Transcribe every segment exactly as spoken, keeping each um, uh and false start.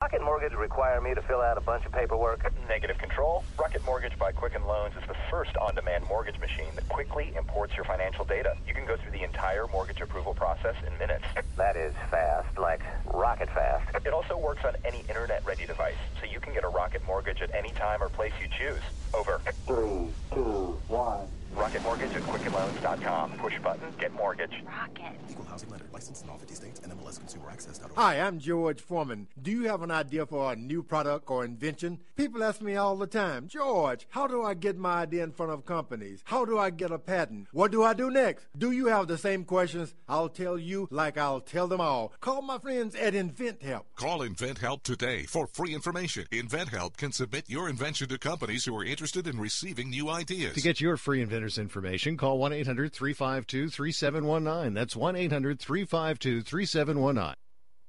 Rocket Mortgage require me to fill out a bunch of paperwork? Negative control. Rocket Mortgage by Quicken Loans is the first on-demand mortgage machine that quickly imports your financial data. You can go through the entire mortgage approval process in minutes. That is fast, like rocket fast. It also works on any internet-ready device, so you can get a Rocket Mortgage at any time or place you choose. Over. Three, two, one. Rocket Mortgage at Quicken Loans dot com. Push button, get mortgage. Rocket. Equal housing lender. Licensed in all fifty states and M L S Consumer Access dot org. Hi, I'm George Foreman. Do you have an idea for a new product or invention? People ask me all the time, George, how do I get my idea in front of companies? How do I get a patent? What do I do next? Do you have the same questions? I'll tell you like I'll tell them all. Call my friends at InventHelp. Call InventHelp today for free information. InventHelp can submit your invention to companies who are interested in receiving new ideas. To get your free inventor's information, call one eight hundred three five two three seven one nine. That's one eight hundred three five two three seven one nine.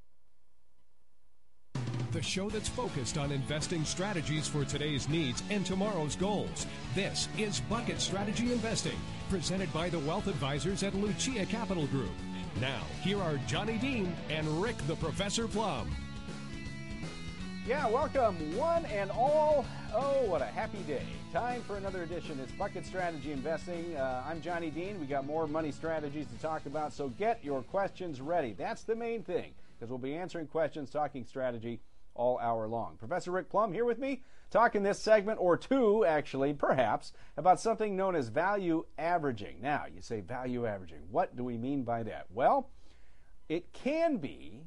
The show that's focused on investing strategies for today's needs and tomorrow's goals. This is Bucket Strategy Investing, presented by the wealth advisors at Lucia Capital Group. Now, here are Johnny Dean and Rick the Professor Plum. Yeah, welcome one and all. Oh, what a happy day. Time for another edition. It's Bucket Strategy Investing. Uh, I'm Johnny Dean. We got more money strategies to talk about, so get your questions ready. That's the main thing, because we'll be answering questions, talking strategy all hour long. Professor Rick Plum here with me, talking this segment, or two actually, perhaps, about something known as value averaging. Now, you say value averaging. What do we mean by that? Well, it can be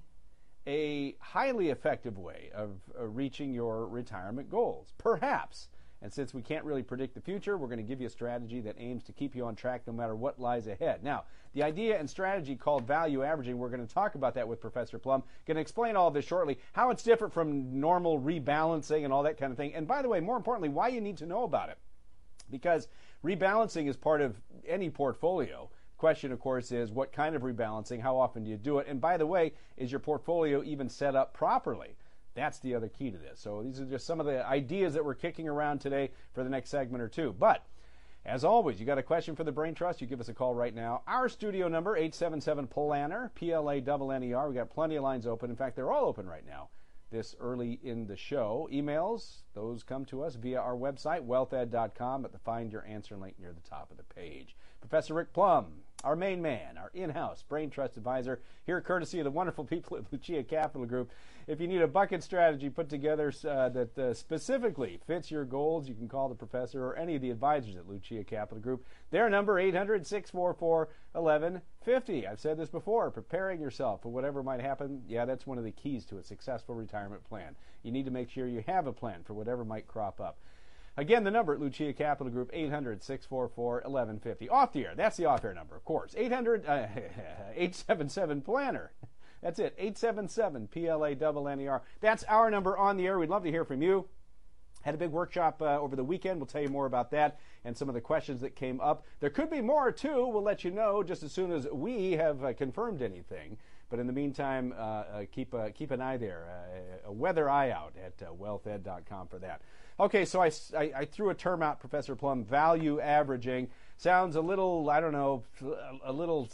a highly effective way of uh, reaching your retirement goals, perhaps. And since we can't really predict the future, we're going to give you a strategy that aims to keep you on track no matter what lies ahead. Now, the idea and strategy called value averaging, we're going to talk about that with Professor Plum. Going to explain all of this shortly, how it's different from normal rebalancing and all that kind of thing. And by the way, more importantly, why you need to know about it. Because rebalancing is part of any portfolio. Question, of course, is what kind of rebalancing, how often do you do it? And by the way, is your portfolio even set up properly? That's the other key to this. So these are just some of the ideas that we're kicking around today for the next segment or two. But as always, you got a question for the Brain Trust, you give us a call right now. Our studio number, eight seven seven PLANNER, P L A N N E R. We got plenty of lines open. In fact, they're all open right now this early in the show. Emails, those come to us via our website, wealth ed dot com, at the Find Your Answer link near the top of the page. Professor Rick Plum, our main man, our in-house Brain Trust advisor, here courtesy of the wonderful people at Lucia Capital Group. If you need a bucket strategy put together uh, that uh, specifically fits your goals, you can call the professor or any of the advisors at Lucia Capital Group. Their number, eight hundred, six four four, eleven fifty. I've said this before, preparing yourself for whatever might happen, yeah, that's one of the keys to a successful retirement plan. You need to make sure you have a plan for whatever might crop up. Again, the number at Lucia Capital Group, eight hundred, six four four, eleven fifty. Off the air, that's the off-air number, of course. eight hundred, uh, eight seven seven PLANNER. That's it, eight seven seven P L A N N E R. That's our number on the air. We'd love to hear from you. Had a big workshop uh, over the weekend. We'll tell you more about that and some of the questions that came up. There could be more, too. We'll let you know just as soon as we have uh, confirmed anything. But in the meantime, uh, uh, keep, uh, keep an eye there, uh, a weather eye out at uh, wealth ed dot com for that. Okay, so I, I, I threw a term out, Professor Plum, value averaging. Sounds a little, I don't know, a little,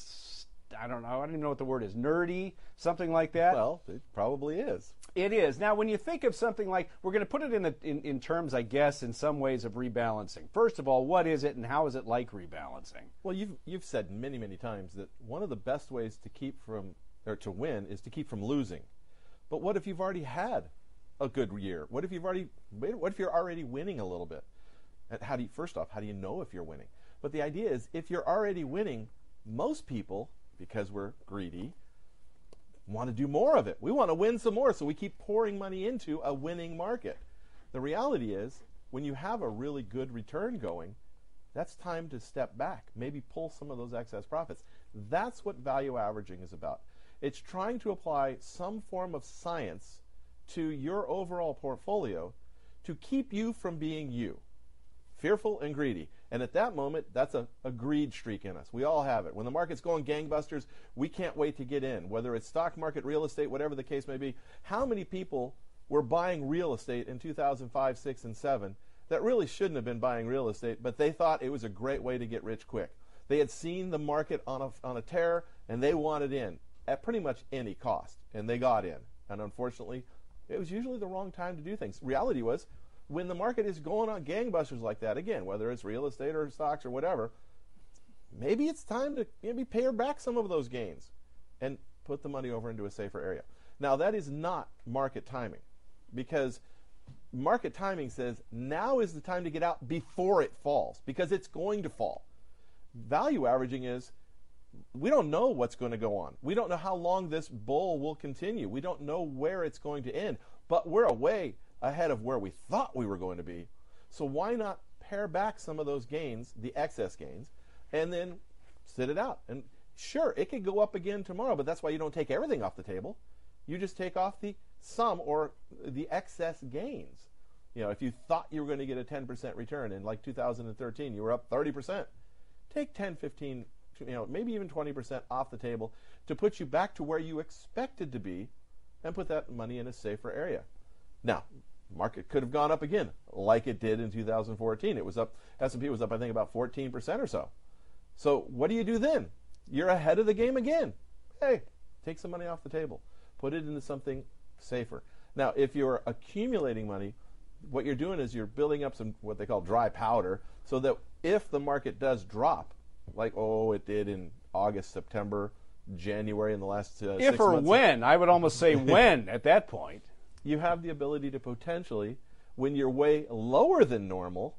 I don't know, I don't even know what the word is, nerdy, something like that. Well, it probably is. It is. Now, when you think of something like, we're going to put it in, the, in, in terms, I guess, in some ways of rebalancing. First of all, what is it and how is it like rebalancing? Well, you've, you've said many, many times that one of the best ways to keep from, or to win is to keep from losing. But what if you've already had a good year? What if you've already, what if you're already winning a little bit? And how do you, first off, how do you know if you're winning? But the idea is, if you're already winning, most people, because we're greedy, want to do more of it. We want to win some more, so we keep pouring money into a winning market. The reality is, when you have a really good return going, that's time to step back, maybe pull some of those excess profits. That's what value averaging is about. It's trying to apply some form of science to your overall portfolio to keep you from being you, fearful and greedy. And at that moment, that's a, a greed streak in us. We all have it. When the market's going gangbusters, we can't wait to get in, whether it's stock market, real estate, whatever the case may be. How many people were buying real estate in two thousand five, six, and seven that really shouldn't have been buying real estate, but they thought it was a great way to get rich quick? They had seen the market on a, on a tear, and they wanted in at pretty much any cost, and they got in. And unfortunately, it was usually the wrong time to do things. Reality was, when the market is going on gangbusters like that, again, whether it's real estate or stocks or whatever, maybe it's time to maybe pay back some of those gains and put the money over into a safer area. Now, that is not market timing, because market timing says now is the time to get out before it falls, because it's going to fall. Value averaging is, we don't know what's going to go on. We don't know how long this bull will continue. We don't know where it's going to end, but we're away ahead of where we thought we were going to be. So why not pare back some of those gains, the excess gains, and then sit it out? And sure, it could go up again tomorrow, but that's why you don't take everything off the table. You just take off the sum or the excess gains. You know, if you thought you were going to get a ten percent return in like two thousand thirteen, you were up thirty percent. Take ten, fifteen, you know, maybe even twenty percent off the table to put you back to where you expected to be, and put that money in a safer area. Now, market could have gone up again, like it did in two thousand fourteen. It was up, S and P was up, I think, about fourteen percent or so. So what do you do then? You're ahead of the game again. Hey, take some money off the table. Put it into something safer. Now, if you're accumulating money, what you're doing is you're building up some what they call dry powder, so that if the market does drop, like, oh, it did in August, September, January, in the last uh, if six or months. when, I would almost say when at that point. You have the ability to potentially, when you're way lower than normal,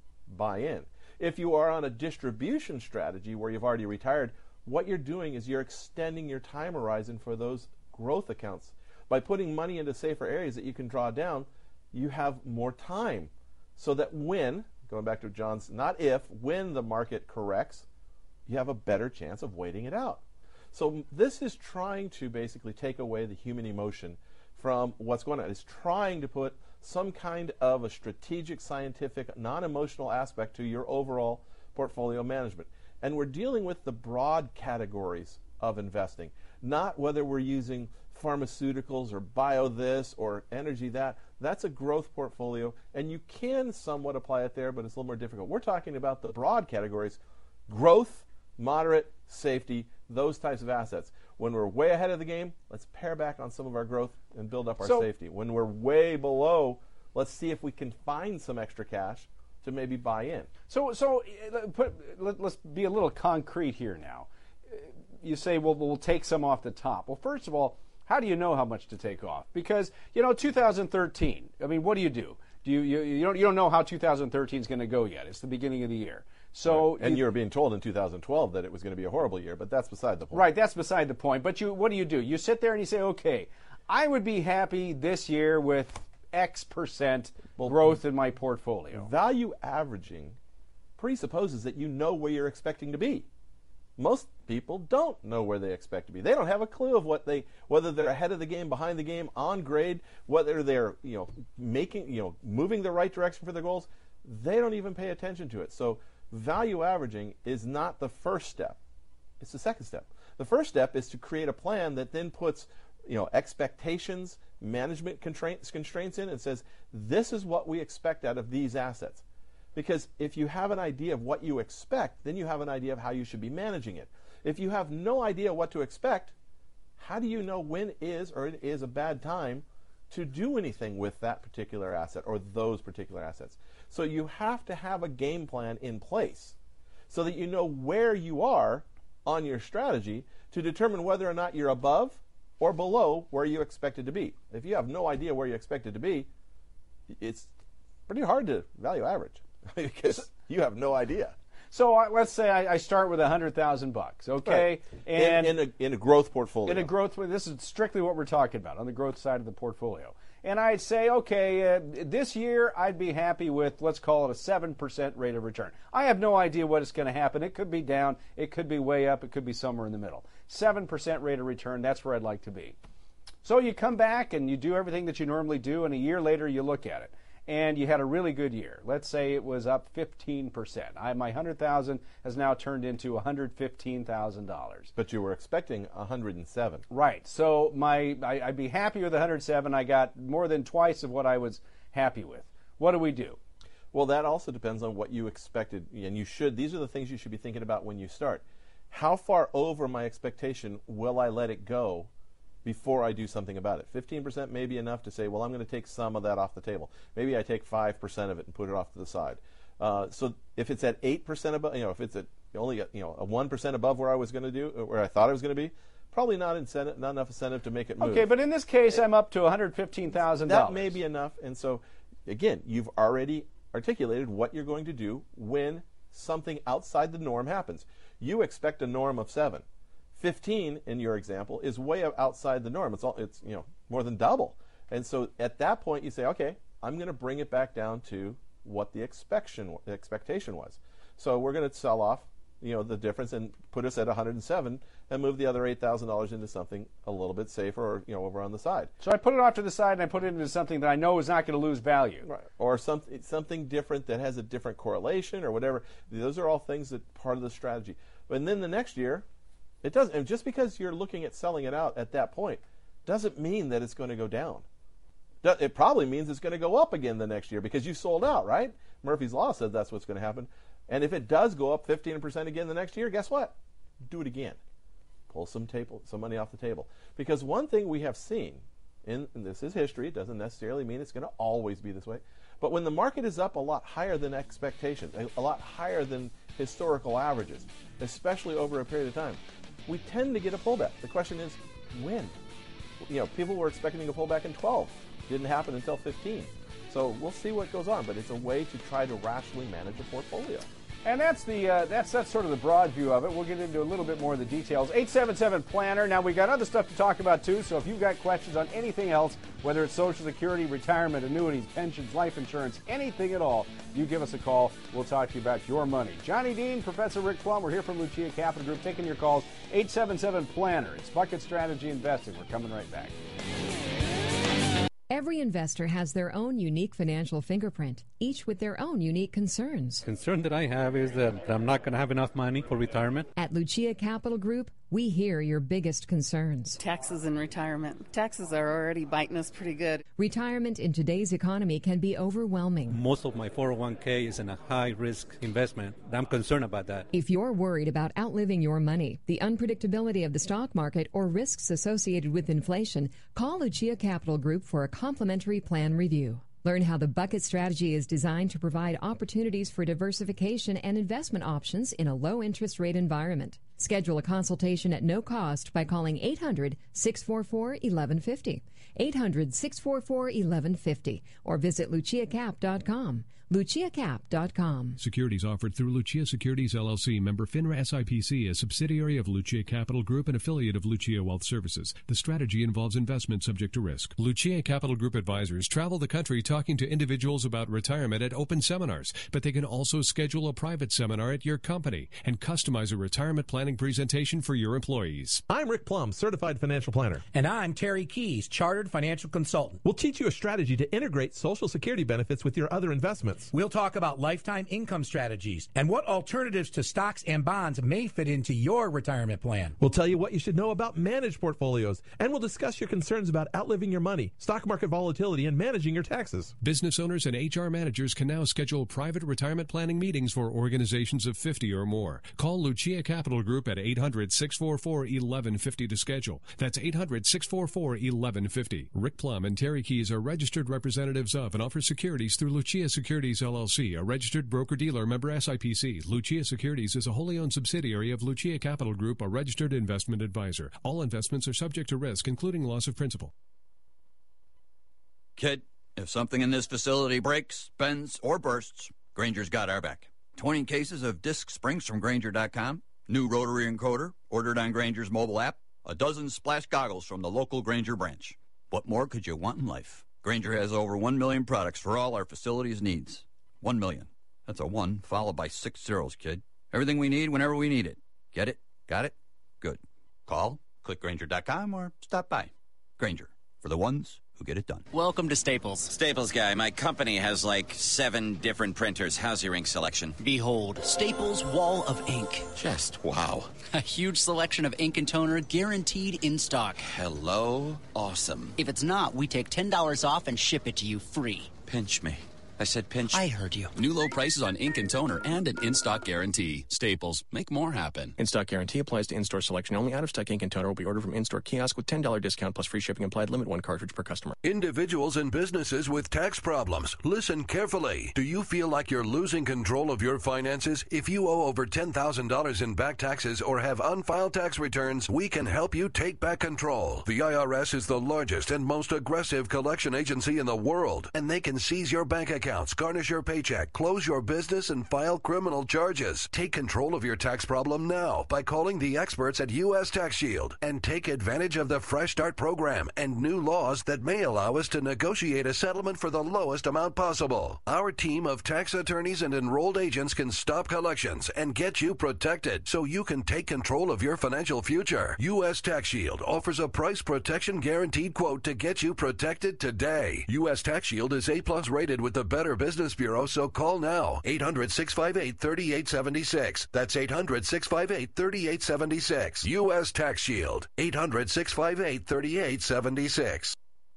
buy in. If you are on a distribution strategy where you've already retired, what you're doing is you're extending your time horizon for those growth accounts. By putting money into safer areas that you can draw down, you have more time. So that when, going back to John's, not if, when the market corrects, you have a better chance of waiting it out. So this is trying to basically take away the human emotion from what's going on. It's trying to put some kind of a strategic, scientific, non-emotional aspect to your overall portfolio management. And we're dealing with the broad categories of investing, not whether we're using pharmaceuticals or bio this or energy that. That's a growth portfolio, and you can somewhat apply it there, but it's a little more difficult. We're talking about the broad categories: growth, moderate, safety, those types of assets. When we're way ahead of the game, let's pare back on some of our growth and build up our so, safety. When we're way below, let's see if we can find some extra cash to maybe buy in. So, so put, let, let's be a little concrete here now. You say, well, we'll take some off the top. Well, first of all, how do you know how much to take off? Because, you know, two thousand thirteen, I mean, what do you do? Do you, you, you, don't, you don't know how two thousand thirteen is going to go yet. It's the beginning of the year. So, right. And you, you were being told in two thousand twelve that it was going to be a horrible year, but that's beside the point. Right, that's beside the point. But you, what do you do? You sit there and you say, okay, I would be happy this year with X percent well, growth in my portfolio. Value averaging presupposes that you know where you're expecting to be. Most people don't know where they expect to be. They don't have a clue of what they, whether they're ahead of the game, behind the game, on grade, whether they're, you know, making, you know, moving the right direction for their goals. They don't even pay attention to it. So value averaging is not the first step. It's the second step. The first step is to create a plan that then puts, you know, expectations, management constraints, constraints in, and says, this is what we expect out of these assets. Because if you have an idea of what you expect, then you have an idea of how you should be managing it. If you have no idea what to expect, how do you know when is or it is a bad time to do anything with that particular asset or those particular assets? So you have to have a game plan in place so that you know where you are on your strategy to determine whether or not you're above or below where you expected to be. If you have no idea where you expected to be, it's pretty hard to value average because you have no idea. So uh, let's say I, I start with a hundred thousand bucks, okay, right. and in, in a in a growth portfolio. In a growth, this is strictly what we're talking about on the growth side of the portfolio. And I'd say, okay, uh, this year I'd be happy with, let's call it a seven percent rate of return. I have no idea what is going to happen. It could be down, it could be way up, it could be somewhere in the middle. seven percent rate of return, that's where I'd like to be. So you come back and you do everything that you normally do, and a year later you look at it. And you had a really good year. Let's say it was up fifteen percent. I, my one hundred thousand dollars has now turned into one hundred fifteen thousand dollars. But you were expecting one hundred seven. Right. So my I, I'd be happy with one hundred seven. I got more than twice of what I was happy with. What do we do? Well, that also depends on what you expected. And you should, these are the things you should be thinking about when you start. How far over my expectation will I let it go before I do something about it. fifteen percent may be enough to say, well, I'm going to take some of that off the table. Maybe I take five percent of it and put it off to the side. Uh, so if it's at eight percent above, you know, if it's at only at, you know, a one percent above where I was going to do, where I thought I was going to be, probably not incentive, not enough incentive to make it move. Okay, but in this case, it, I'm up to one hundred fifteen thousand dollars. That may be enough. And so, again, you've already articulated what you're going to do when something outside the norm happens. You expect a norm of seven. fifteen, in your example, is way outside the norm. It's all, it's you know more than double. And so at that point, you say, okay, I'm going to bring it back down to what the expectation expectation was. So we're going to sell off, you know, the difference and put us at one hundred seven and move the other eight thousand dollars into something a little bit safer, or you know, over on the side. So I put it off to the side and I put it into something that I know is not going to lose value. Right. Or something something different that has a different correlation or whatever. Those are all things that part of the strategy. And then the next year, it doesn't. And just because you're looking at selling it out at that point doesn't mean that it's going to go down. It probably means it's going to go up again the next year because you sold out, right? Murphy's Law says that's what's going to happen. And if it does go up fifteen percent again the next year, guess what? Do it again. Pull some table, some money off the table. Because one thing we have seen, in, and this is history, it doesn't necessarily mean it's going to always be this way, but when the market is up a lot higher than expectation, a, a lot higher than historical averages, especially over a period of time, we tend to get a pullback. The question is, when? You know, people were expecting a pullback in twelve. Didn't happen until fifteen. So we'll see what goes on, but it's a way to try to rationally manage a portfolio. And that's the uh, that's that's sort of the broad view of it. We'll get into a little bit more of the details. eight seven seven planner. Now we got other stuff to talk about too. So if you've got questions on anything else, whether it's Social Security, retirement, annuities, pensions, life insurance, anything at all, you give us a call. We'll talk to you about your money. Johnny Dean, Professor Rick Plum. We're here from Lucia Capital Group, taking your calls. eight seven seven planner. It's Bucket Strategy Investing. We're coming right back. Every investor has their own unique financial fingerprint, each with their own unique concerns. Concern that I have is that I'm not going to have enough money for retirement. At Lucia Capital Group, we hear your biggest concerns. Taxes and retirement. Taxes are already biting us pretty good. Retirement in today's economy can be overwhelming. Most of my four oh one k is in a high-risk investment. I'm concerned about that. If you're worried about outliving your money, the unpredictability of the stock market, or risks associated with inflation, call Lucia Capital Group for a complimentary plan review. Learn how the Bucket Strategy is designed to provide opportunities for diversification and investment options in a low-interest rate environment. Schedule a consultation at no cost by calling eight hundred, six four four, eleven fifty, eight hundred, six four four, eleven fifty, or visit lucia cap dot com. lucia cap dot com. Securities offered through Lucia Securities, L L C, member FINRA S I P C, a subsidiary of Lucia Capital Group and affiliate of Lucia Wealth Services. The strategy involves investment subject to risk. Lucia Capital Group advisors travel the country talking to individuals about retirement at open seminars, but they can also schedule a private seminar at your company and customize a retirement planning presentation for your employees. I'm Rick Plum, certified financial planner. And I'm Terry Keys, chartered financial consultant. We'll teach you a strategy to integrate Social Security benefits with your other investments. We'll talk about lifetime income strategies and what alternatives to stocks and bonds may fit into your retirement plan. We'll tell you what you should know about managed portfolios, and we'll discuss your concerns about outliving your money, stock market volatility, and managing your taxes. Business owners and H R managers can now schedule private retirement planning meetings for organizations of fifty or more. Call Lucia Capital Group at eight hundred, six four four, eleven fifty to schedule. That's eight hundred, six four four, eleven fifty. Rick Plum and Terry Keys are registered representatives of and offer securities through Lucia Securities, L L C, a registered broker-dealer member S I P C. Lucia Securities is a wholly owned subsidiary of Lucia Capital Group, a registered investment advisor. All investments are subject to risk, including loss of principal. Kid, if something in this facility breaks, bends, or bursts, Grainger's got our back. twenty cases of disc springs from Grainger dot com, new rotary encoder ordered on Grainger's mobile app, a dozen splash goggles from the local Grainger branch. What more could you want in life? Grainger has over one million products for all our facilities' needs. One million. That's a one followed by six zeros, kid. Everything we need whenever we need it. Get it? Got it? Good. Call, click Grainger dot com, or stop by. Grainger, for the ones who get it done. Welcome to Staples. Staples guy, my company has like seven different printers. How's your ink selection? Behold, Staples Wall of Ink. Just wow. A huge selection of ink and toner guaranteed in stock. Hello? Awesome. If it's not, we take ten dollars off and ship it to you free. Pinch me. I said pinch. I heard you. New low prices on ink and toner and an in-stock guarantee. Staples. Make more happen. In-stock guarantee applies to in-store selection only. Out-of-stock ink and toner will be ordered from in-store kiosk with ten dollars discount plus free shipping applied. Limit one cartridge per customer. Individuals and businesses with tax problems. Listen carefully. Do you feel like you're losing control of your finances? If you owe over ten thousand dollars in back taxes or have unfiled tax returns, we can help you take back control. The I R S is the largest and most aggressive collection agency in the world, and they can seize your bank accounts, garnish your paycheck, close your business, and file criminal charges. Take control of your tax problem now by calling the experts at U S Tax Shield and take advantage of the Fresh Start program and new laws that may allow us to negotiate a settlement for the lowest amount possible. Our team of tax attorneys and enrolled agents can stop collections and get you protected so you can take control of your financial future. U S Tax Shield offers a price protection guaranteed quote to get you protected today. U S Tax Shield is A plus rated with the Better Business Bureau, so call now. eight hundred, six five eight, three eight seven six. That's eight hundred, six five eight, three eight seven six. U S Tax Shield. eight hundred, six five eight, three eight seven six.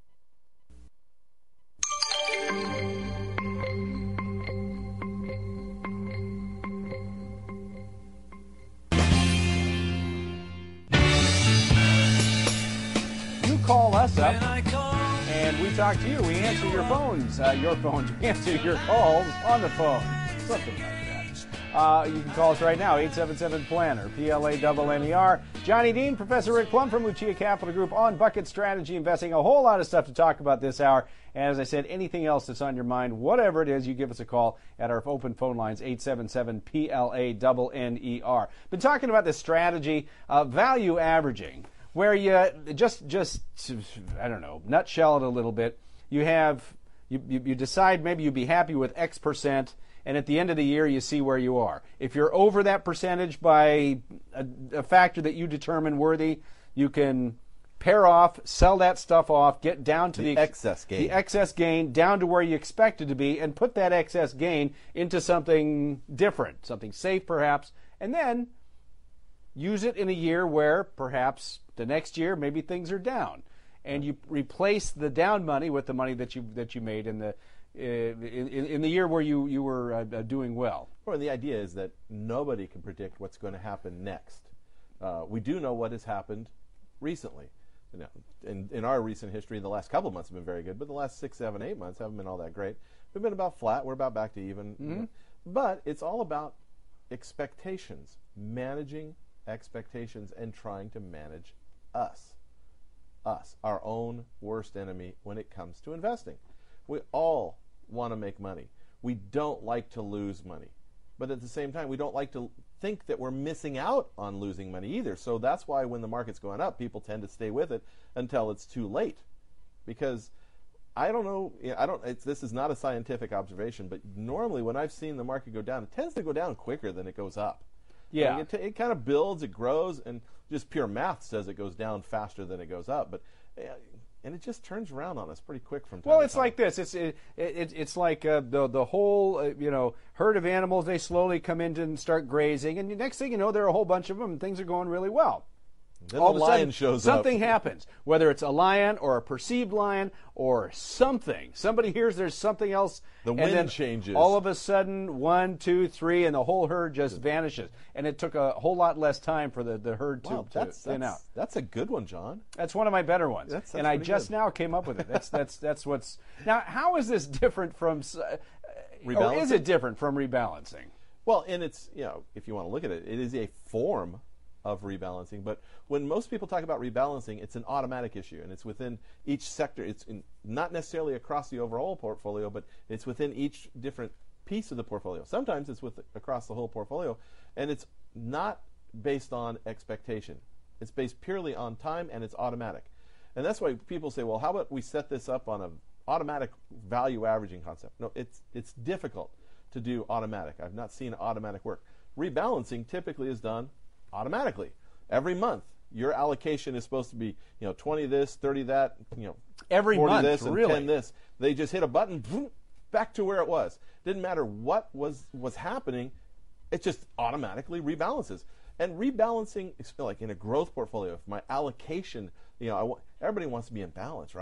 You call us up, and we talk to you. We answer your phones, uh, your phones. We answer your calls on the phone, something like that. Uh, you can call us right now, eight seven seven planner, P L A N N E R. Johnny Dean, Professor Rick Plum from Lucia Capital Group on Bucket Strategy Investing. A whole lot of stuff to talk about this hour. And as I said, anything else that's on your mind, whatever it is, you give us a call at our open phone lines, eight seven seven P L A N N E R. Been talking about this strategy of value averaging, where you just, just I don't know, nutshell it a little bit. You have, you, you, you decide maybe you'd be happy with X percent, and at the end of the year, you see where you are. If you're over that percentage by a, a factor that you determine worthy, you can pair off, sell that stuff off, get down to the, the excess gain. The excess gain down to where you expect it to be, and put that excess gain into something different, something safe perhaps, and then use it in a year where perhaps the next year maybe things are down, and you replace the down money with the money that you that you made in the uh, in, in the year where you you were uh, doing well. Well, and the idea is that nobody can predict what's going to happen next. Uh, we do know what has happened recently. You know, in, in our recent history, the last couple of months have been very good, but the last six, seven, eight months haven't been all that great. We've been about flat. We're about back to even. Mm-hmm. You know. But it's all about expectations, managing expectations, and trying to manage us. Us, our own worst enemy when it comes to investing. We all want to make money. We don't like to lose money. But at the same time, we don't like to think that we're missing out on losing money either. So that's why when the market's going up, people tend to stay with it until it's too late. Because I don't know, I don't. It's, this is not a scientific observation, but normally when I've seen the market go down, it tends to go down quicker than it goes up. Yeah. Like it, t- it kind of builds, it grows, and just pure math says it goes down faster than it goes up. But uh, and it just turns around on us pretty quick from time Well, to it's time. like this. It's it, it, it's like uh, the the whole uh, you know herd of animals. They slowly come in and start grazing, and the next thing you know, there are a whole bunch of them, and things are going really well. Then All the of a lion sudden, shows something up. happens, whether it's a lion or a perceived lion or something. Somebody hears there's something else. The and wind then changes. All of a sudden, one, two, three, and the whole herd just vanishes. And it took a whole lot less time for the, the herd to, Wow, to that's, thin that's, out. That's a good one, John. That's one of my better ones. That's, that's and I pretty just good. now came up with it. That's that's that's what's now. How is this different from? Uh, or Rebalancing? is it different from rebalancing? Well, and it's, you know, if you want to look at it, it is a form of rebalancing. But when most people talk about rebalancing, it's an automatic issue, and it's within each sector. It's in, not necessarily across the overall portfolio, but it's within each different piece of the portfolio. Sometimes it's with across the whole portfolio, and it's not based on expectation. It's based purely on time, and it's automatic. And that's why people say, well, how about we set this up on an automatic value averaging concept? No, it's it's difficult to do automatic. I've not seen automatic work. Rebalancing typically is done automatically. Every month, your allocation is supposed to be, you know, twenty this, thirty that, you know, Every forty month, this, and really? ten this. They just hit a button, boom, back to where it was. Didn't matter what was was happening, it just automatically rebalances. And rebalancing is like in a growth portfolio. If my allocation, you know, I want, everybody wants to be in balance, right?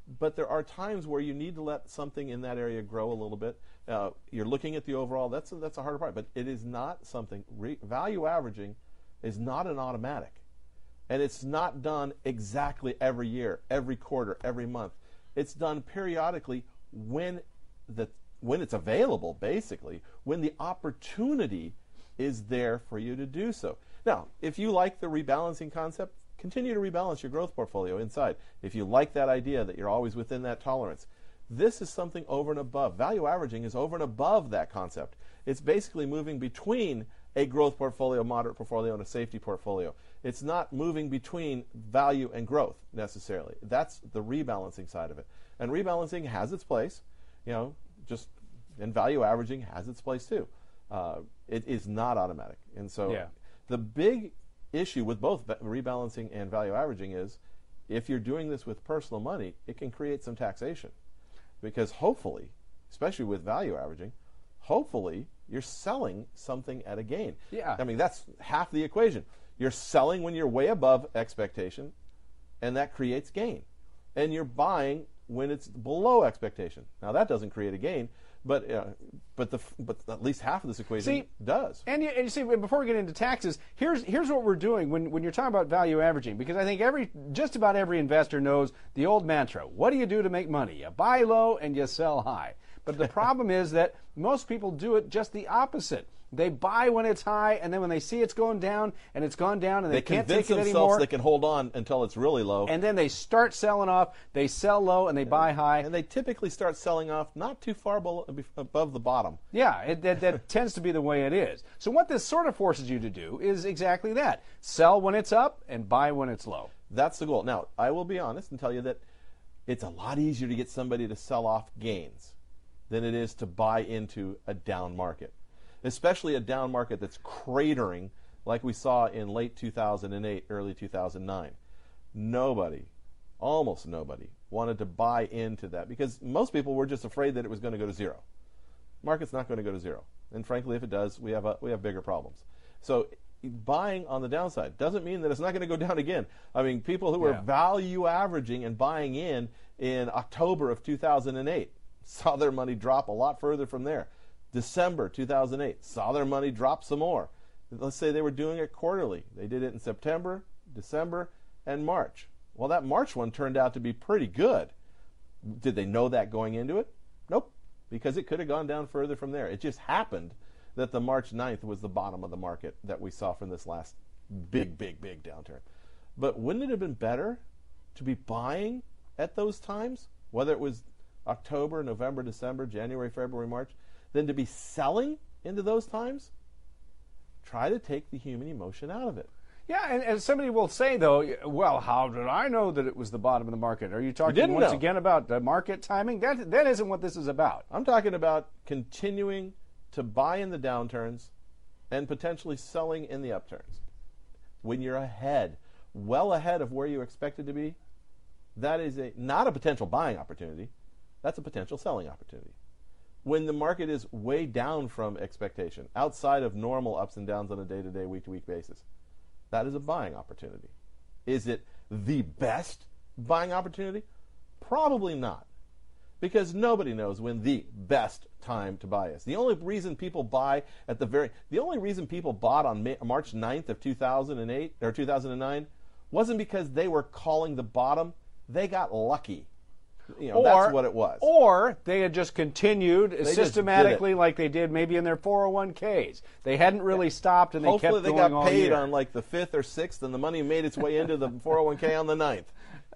but there are times where you need to let something in that area grow a little bit. Uh, you're looking at the overall. That's a, that's a harder part, but it is not something. Re, value averaging is not an automatic, and it's not done exactly every year, every quarter, every month. It's done periodically when the when it's available, basically, when the opportunity is there for you to do so. Now, if you like the rebalancing concept, continue to rebalance your growth portfolio inside. If you like that idea that you're always within that tolerance, this is something over and above. Value averaging is over and above that concept. It's basically moving between a growth portfolio, moderate portfolio, and a safety portfolio. It's not moving between value and growth necessarily. That's the rebalancing side of it. And rebalancing has its place, you know, just, and value averaging has its place too. Uh, it is not automatic. And so yeah. the big issue with both rebalancing and value averaging is if you're doing this with personal money, it can create some taxation. Because hopefully, especially with value averaging, hopefully you're selling something at a gain. Yeah. I mean, that's half the equation. You're selling when you're way above expectation, and that creates gain. And you're buying when it's below expectation. Now, that doesn't create a gain, but uh, but the but at least half of this equation see, does. And you, and you see, before we get into taxes, here's here's what we're doing when when you're talking about value averaging, because I think every just about every investor knows the old mantra: what do you do to make money? You buy low and you sell high. But the problem is that most people do it just the opposite. They buy when it's high, and then when they see it's going down, and it's gone down, and they, they can't convince take it themselves anymore. They can hold on until it's really low. And then they start selling off. They sell low, and they and, buy high. And they typically start selling off not too far below, above the bottom. Yeah, it, that, that tends to be the way it is. So what this sort of forces you to do is exactly that. Sell when it's up and buy when it's low. That's the goal. Now, I will be honest and tell you that it's a lot easier to get somebody to sell off gains than it is to buy into a down market, especially a down market that's cratering like we saw in late two thousand eight, early two thousand nine. Nobody, almost nobody, wanted to buy into that because most people were just afraid that it was going to go to zero. Market's not going to go to zero. And frankly, if it does, we have a, we have bigger problems. So buying on the downside doesn't mean that it's not going to go down again. I mean, people who were Yeah. value averaging and buying in in October of two thousand eight saw their money drop a lot further from there. December two thousand eight, saw their money drop some more. Let's say they were doing it quarterly. They did it in September, December, and March. Well, that March one turned out to be pretty good. Did they know that going into it? Nope, because it could have gone down further from there. It just happened that the March ninth was the bottom of the market that we saw from this last big, big, big downturn. But wouldn't it have been better to be buying at those times, whether it was October, November, December, January, February, March, than to be selling into those times? Try to take the human emotion out of it. Yeah, and, and somebody will say, though, well, how did I know that it was the bottom of the market? Are you talking didn't once know. again about the market timing? That That isn't what this is about. I'm talking about continuing to buy in the downturns and potentially selling in the upturns. When you're ahead, well ahead of where you expected to be, that is a not a potential buying opportunity. That's a potential selling opportunity. When the market is way down from expectation, outside of normal ups and downs on a day-to-day, week-to-week basis, that is a buying opportunity. Is it the best buying opportunity? Probably not, because nobody knows when the best time to buy is. The only reason people buy at the very, the only reason people bought on May, March ninth of two thousand eight or two thousand nine wasn't because they were calling the bottom. They got lucky. You know, or, that's what it was. Or they had just continued just systematically did it. like they did maybe in their four oh one k's. They hadn't really yeah. stopped and they Hopefully kept they going got all paid year. on like the fifth or sixth and the money made its way into the four oh one k on the ninth.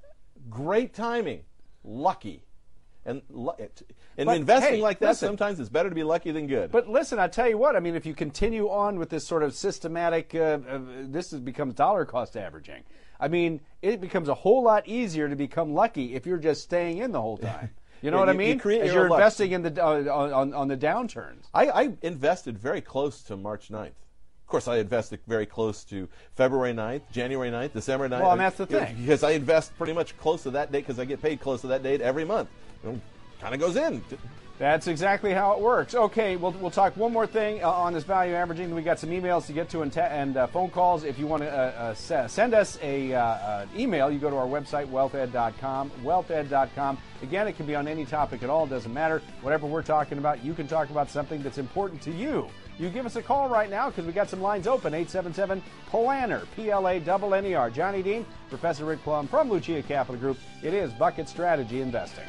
Great timing. Lucky. And in but, investing hey, like that, listen, sometimes it's better to be lucky than good. But listen, I tell you what, I mean, if you continue on with this sort of systematic, uh, uh, this is, becomes dollar cost averaging. I mean, it becomes a whole lot easier to become lucky if you're just staying in the whole time. You know yeah, what you, I mean? You create As your you're luck. investing in the uh, on, on the downturns. I, I invested very close to March ninth. Of course, I invested very close to February ninth, January ninth, December ninth. Well, and that's the thing. Because I invest pretty much close to that date because I get paid close to that date every month. kind of goes in. That's exactly how it works. Okay, we'll, we'll talk one more thing uh, on this value averaging. We got some emails to get to and, te- and uh, phone calls. If you want to uh, uh, send us a uh, uh, email, you go to our website, wealth ed dot com, wealth ed dot com. Again, it can be on any topic at all. It doesn't matter. Whatever we're talking about, you can talk about something that's important to you. You give us a call right now because we got some lines open, eight seven seven, P L A N E R, P L A N N E R. Johnny Dean, Professor Rick Plum from Lucia Capital Group. It is Bucket Strategy Investing.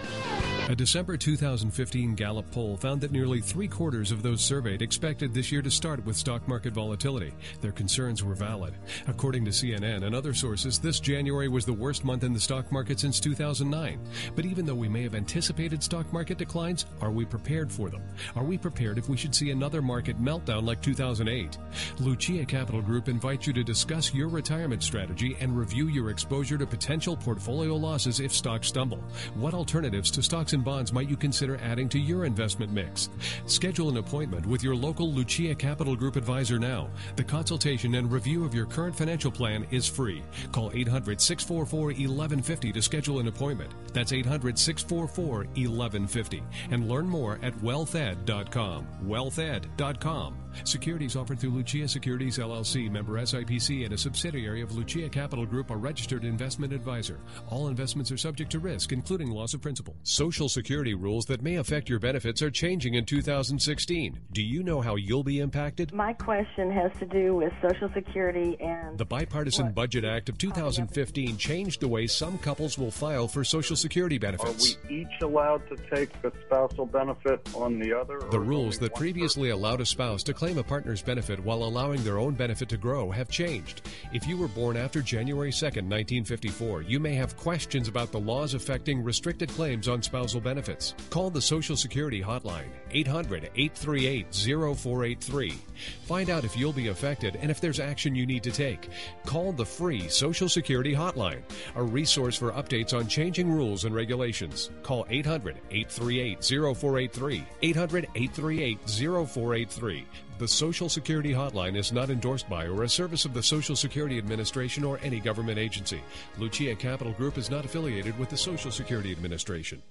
A December two thousand fifteen Gallup poll found that nearly three-quarters of those surveyed expected this year to start with stock market volatility. Their concerns were valid. According to C N N and other sources, this January was the worst month in the stock market since two thousand nine. But even though we may have anticipated stock market declines, are we prepared for them? Are we prepared if we should see another market meltdown like two thousand eight? Lucia Capital Group invites you to discuss your retirement strategy and review your exposure to potential portfolio losses if stocks stumble. What alternatives to stocks and bonds might you consider adding to your investment mix? Schedule an appointment with your local Lucia Capital Group advisor now. The consultation and review of your current financial plan is free. Call eight hundred, six four four, one one five zero to schedule an appointment. That's eight hundred, six four four, one one five zero. And learn more at wealth ed dot com. wealth ed dot com. Securities offered through Lucia Securities, L L C, member S I P C, and a subsidiary of Lucia Capital Group, a registered investment advisor. All investments are subject to risk, including loss of principal. Social Security rules that may affect your benefits are changing in two thousand sixteen. Do you know how you'll be impacted? My question has to do with Social Security and... The Bipartisan what? Budget Act of two thousand fifteen changed the way some couples will file for Social Security benefits. Are we each allowed to take the spousal benefit on the other? The rules that previously allowed a spouse to claim a partner's benefit while allowing their own benefit to grow have changed. If you were born after January second, nineteen fifty-four, you may have questions about the laws affecting restricted claims on spousal benefits. Call the Social Security hotline, eight hundred, eight three eight, zero four eight three. Find out if you'll be affected and if there's action you need to take. Call the free Social Security hotline, a resource for updates on changing rules and regulations. Call eight hundred, eight three eight, zero four eight three, eight hundred, eight three eight, zero four eight three. The Social Security hotline is not endorsed by or a service of the Social Security Administration or any government agency. Lucia Capital Group is not affiliated with the Social Security Administration.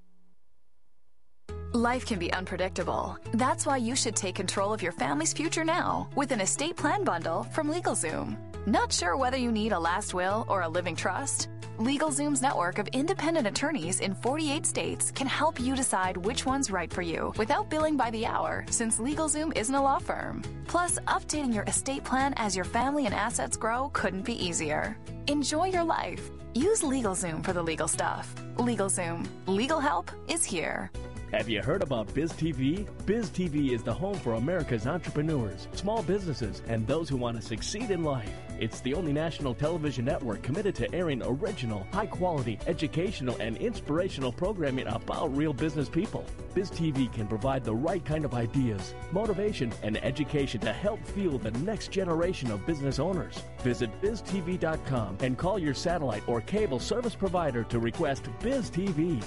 Life can be unpredictable. That's why you should take control of your family's future now with an estate plan bundle from LegalZoom. Not sure whether you need a last will or a living trust? LegalZoom's network of independent attorneys in forty-eight states can help you decide which one's right for you without billing by the hour, since LegalZoom isn't a law firm. Plus, updating your estate plan as your family and assets grow couldn't be easier. Enjoy your life. Use LegalZoom for the legal stuff. LegalZoom. Legal help is here. Have you heard about BizTV? BizTV is the home for America's entrepreneurs, small businesses, and those who want to succeed in life. It's the only national television network committed to airing original, high-quality, educational, and inspirational programming about real business people. BizTV can provide the right kind of ideas, motivation, and education to help fuel the next generation of business owners. Visit biz T V dot com and call your satellite or cable service provider to request BizTV.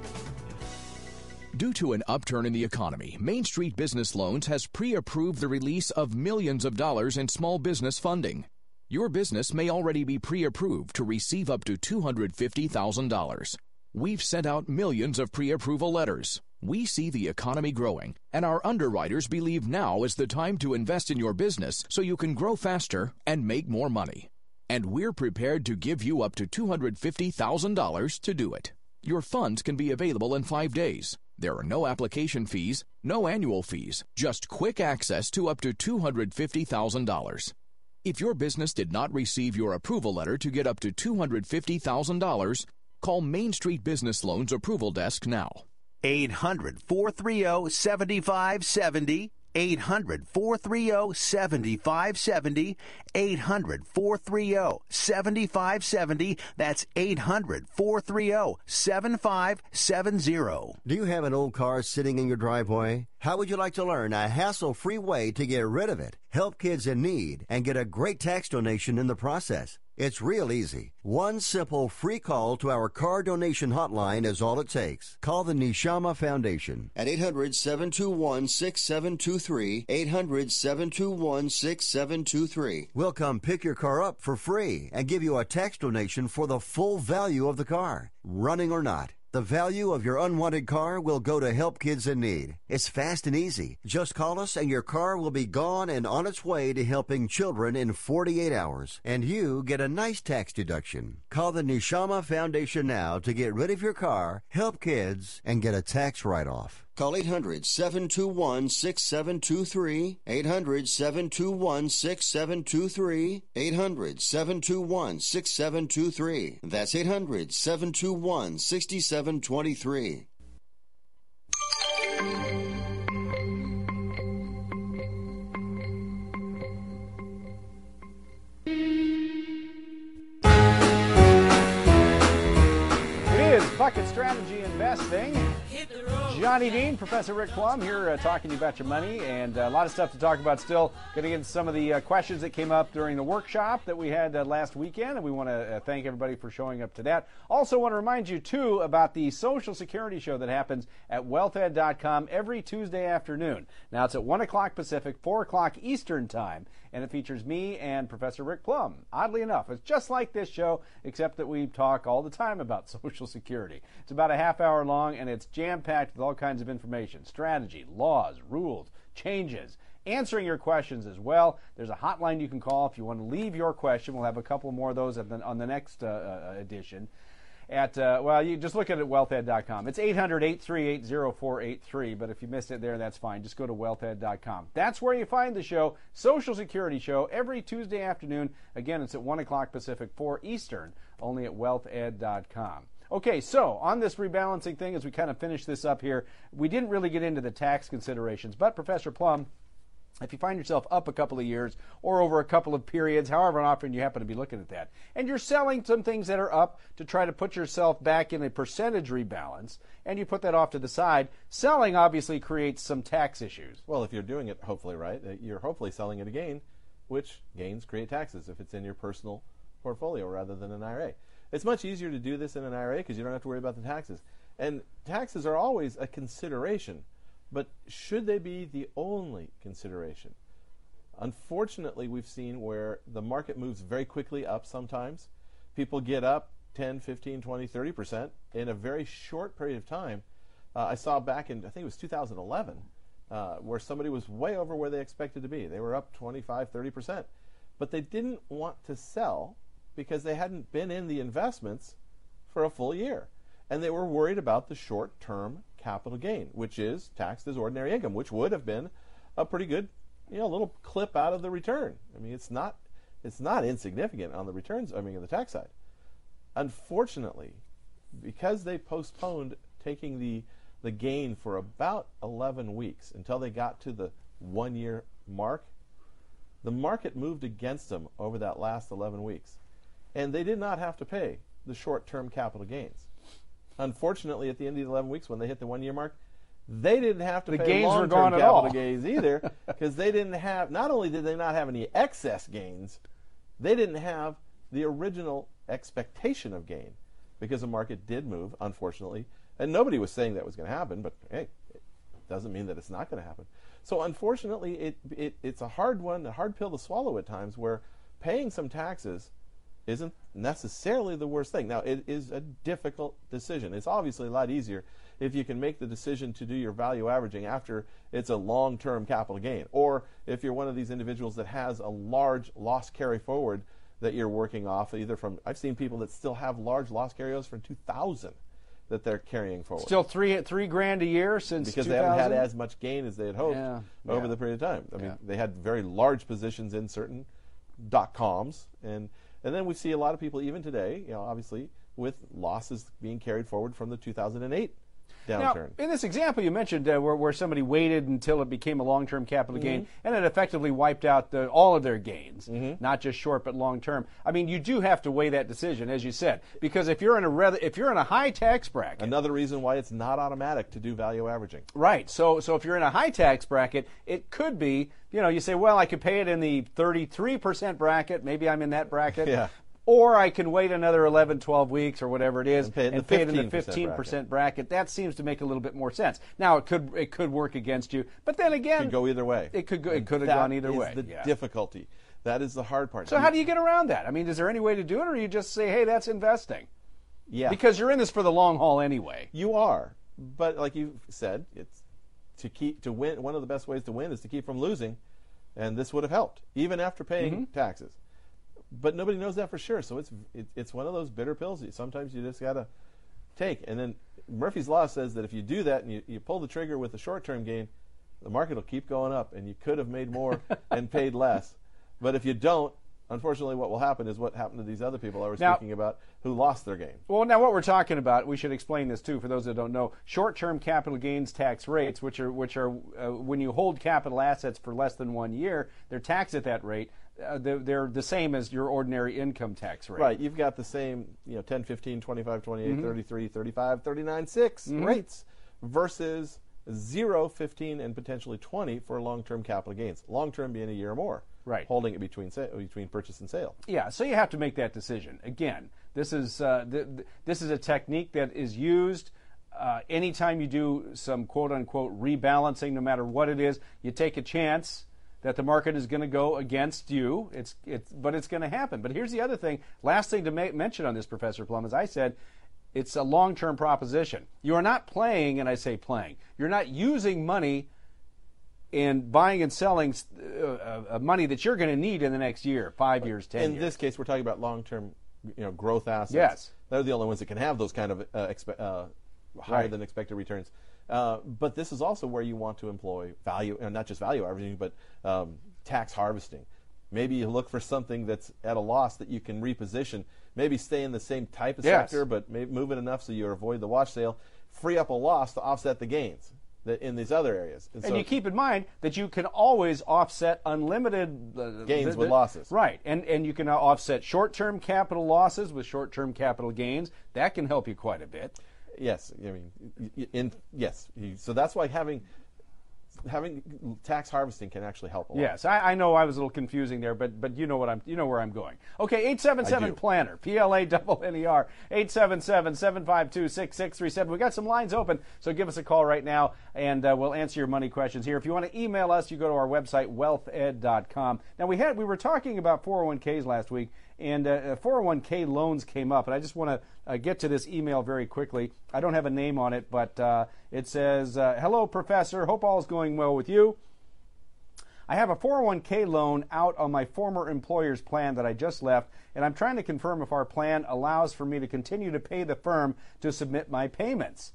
Due to an upturn in the economy, Main Street Business Loans has pre-approved the release of millions of dollars in small business funding. Your business may already be pre-approved to receive up to two hundred fifty thousand dollars. We've sent out millions of pre-approval letters. We see the economy growing, and our underwriters believe now is the time to invest in your business so you can grow faster and make more money. And we're prepared to give you up to two hundred fifty thousand dollars to do it. Your funds can be available in five days. There are no application fees, no annual fees, just quick access to up to two hundred fifty thousand dollars. If your business did not receive your approval letter to get up to two hundred fifty thousand dollars, call Main Street Business Loans Approval Desk now. eight hundred, four three zero, seven five seven zero. eight hundred, four three zero, seven five seven zero. eight hundred, four three zero, seven five seven zero. That's eight hundred, four three zero, seven five seven zero. Do you have an old car sitting in your driveway? How would you like to learn a hassle-free way to get rid of it, help kids in need, and get a great tax donation in the process? It's real easy. One simple free call to our car donation hotline is all it takes. Call the Neshama Foundation at eight hundred, seven two one, six seven two three, eight hundred, seven two one, six seven two three. We'll come pick your car up for free and give you a tax donation for the full value of the car, running or not. The value of your unwanted car will go to Help Kids in Need. It's fast and easy. Just call us and your car will be gone and on its way to helping children in forty-eight hours. And you get a nice tax deduction. Call the Neshama Foundation now to get rid of your car, help kids, and get a tax write-off. Call eight hundred, seven two one, six seven two three, eight hundred, seven two one, six seven two three, eight hundred, seven two one, six seven two three. That's eight hundred, seven two one, six seven two three. It is Bucket Strategy Investing. Johnny Dean, Professor Rick Plum here uh, talking to you about your money, and uh, a lot of stuff to talk about still. Going to get into some of the uh, questions that came up during the workshop that we had uh, last weekend, and we want to uh, thank everybody for showing up to that. Also want to remind you, too, about the Social Security show that happens at wealth ed dot com every Tuesday afternoon. Now, it's at one o'clock Pacific, four o'clock Eastern Time, and it features me and Professor Rick Plum. Oddly enough, it's just like this show, except that we talk all the time about Social Security. It's about a half hour long, and it's jam-packed with all kinds of information, strategy, laws, rules, changes, answering your questions as well. There's a hotline you can call if you want to leave your question. We'll have a couple more of those at the, on the next uh, uh, edition. At uh, well, you just look at it at wealth ed dot com. It's eight hundred, eight three eight, zero four eight three, but if you missed it there, that's fine. Just go to wealth ed dot com. That's where you find the show, Social Security Show, every Tuesday afternoon. Again, it's at one o'clock Pacific, four Eastern, only at wealth ed dot com. Okay, so on this rebalancing thing, as we kind of finish this up here, we didn't really get into the tax considerations, but Professor Plum, if you find yourself up a couple of years or over a couple of periods, however often you happen to be looking at that, and you're selling some things that are up to try to put yourself back in a percentage rebalance, and you put that off to the side, selling obviously creates some tax issues. Well, if you're doing it hopefully right, you're hopefully selling at a gain, which gains create taxes if it's in your personal portfolio rather than an I R A. It's much easier to do this in an I R A because you don't have to worry about the taxes. And taxes are always a consideration. But should they be the only consideration? Unfortunately, we've seen where the market moves very quickly up sometimes. People get up ten, fifteen, twenty, thirty percent in a very short period of time. Uh, I saw back in, I think it was two thousand eleven, uh, where somebody was way over where they expected to be. They were up twenty-five, thirty percent. But they didn't want to sell because they hadn't been in the investments for a full year. And they were worried about the short-term capital gain, which is taxed as ordinary income, which would have been a pretty good, you know, little clip out of the return. I mean, it's not, it's not insignificant on the returns, I mean, on the tax side. Unfortunately, because they postponed taking the, the gain for about eleven weeks until they got to the one-year mark, the market moved against them over that last eleven weeks. And they did not have to pay the short-term capital gains. Unfortunately, at the end of the eleven weeks, when they hit the one-year mark, they didn't have to the pay gains long-term were gone capital at all. gains either, because they didn't have, not only did they not have any excess gains, they didn't have the original expectation of gain, because the market did move, unfortunately, and nobody was saying that was going to happen, but hey, it doesn't mean that it's not going to happen. So unfortunately, it, it it's a hard one, a hard pill to swallow at times, where paying some taxes isn't necessarily the worst thing. Now, it is a difficult decision. It's obviously a lot easier if you can make the decision to do your value averaging after it's a long-term capital gain, or if you're one of these individuals that has a large loss carry forward that you're working off, either from, I've seen people that still have large loss carryovers from two thousand that they're carrying forward. Still three three grand a year since because two they thousand? haven't had as much gain as they had hoped yeah. over yeah. the period of time. I mean, yeah. they had very large positions in certain dot coms, and and then we see a lot of people even today, you know, obviously with losses being carried forward from the two thousand eight downturn. Now, in this example you mentioned uh, where, where somebody waited until it became a long-term capital mm-hmm. gain, and it effectively wiped out the, all of their gains, mm-hmm. not just short but long-term. I mean, you do have to weigh that decision, as you said, because if you're in a rather, if you're in a high tax bracket, another reason why it's not automatic to do value averaging. Right. So, so if you're in a high tax bracket, it could be, you know, you say, well, I could pay it in the thirty-three percent bracket. Maybe I'm in that bracket. Yeah. Or I can wait another eleven, twelve weeks or whatever it is and pay it in, and the, pay it in the fifteen percent bracket. That seems to make a little bit more sense. Now, it could it could work against you, but then again, it could go either way. It could go, it could have gone either way. That is the yeah. difficulty. That is the hard part. So how do you get around that? I mean, is there any way to do it, or you just say, hey, that's investing? Yeah. Because you're in this for the long haul anyway. You are. But like you said, it's to keep to win. One of the best ways to win is to keep from losing, and this would have helped even after paying Mm-hmm. taxes. But nobody knows that for sure. So it's it, it's one of those bitter pills that sometimes you just gotta take. And then Murphy's Law says that if you do that and you, you pull the trigger with a short-term gain, the market will keep going up, and you could have made more and paid less. But if you don't, unfortunately, what will happen is what happened to these other people I was Now- speaking about who lost their gain. Well, now what we're talking about, we should explain this too for those that don't know. Short-term capital gains tax rates, which are which are uh, when you hold capital assets for less than one year, they're taxed at that rate. Uh, they're, they're the same as your ordinary income tax rate. Right, you've got the same, you know, ten, fifteen, twenty-five, twenty-eight, Mhm. thirty-three, thirty-five, thirty-nine, six Mhm. rates versus zero, fifteen, and potentially twenty for long-term capital gains. Long-term being a year or more. Right. Holding it between sa- between purchase and sale. Yeah, so you have to make that decision. Again, this is uh, th- th- this is a technique that is used uh, anytime you do some quote-unquote rebalancing, no matter what it is. You take a chance that the market is going to go against you. It's it's but it's going to happen. But here's the other thing. Last thing to ma- mention on this, Professor Plum, as I said, it's a long-term proposition. You are not playing, and I say playing. You're not using money in buying and selling uh, uh, money that you're going to need in the next year, five years, ten In years. this case, we're talking about long-term, you know, growth assets. Yes. They're the only ones that can have those kind of uh, expe- uh, higher Right. than expected returns. Uh, but this is also where you want to employ value, and not just value averaging, but um, tax harvesting. Maybe you look for something that's at a loss that you can reposition. Maybe stay in the same type of Yes. sector, but maybe move it enough so you avoid the wash sale. Free up a loss to offset the gains that in these other areas. And so you keep in mind that you can always offset unlimited uh, Gains the- with the- losses. Right, and and you can uh, offset short-term capital losses with short-term capital gains. That can help you quite a bit. Yes, I mean, y- y- in yes. You- So that's why having having tax harvesting can actually help a lot. Yes, I, I know I was a little confusing there, but but you know what I'm you know where I'm going. Okay, eight seven I seven do. planner, P L A double N E R, eight seven seven, seven five two, six six three seven. We got some lines open, so give us a call right now, and uh, we'll answer your money questions here. If you want to email us, you go to our website, wealth ed dot com. Now we had we were talking about four oh one Ks last week, and uh, four oh one K loans came up, and I just want to uh, get to this email very quickly. I don't have a name on it, but uh, it says, uh, "Hello, Professor. Hope all is going well with you. I have a four oh one K loan out on my former employer's plan that I just left, and I'm trying to confirm if our plan allows for me to continue to pay the firm to submit my payments.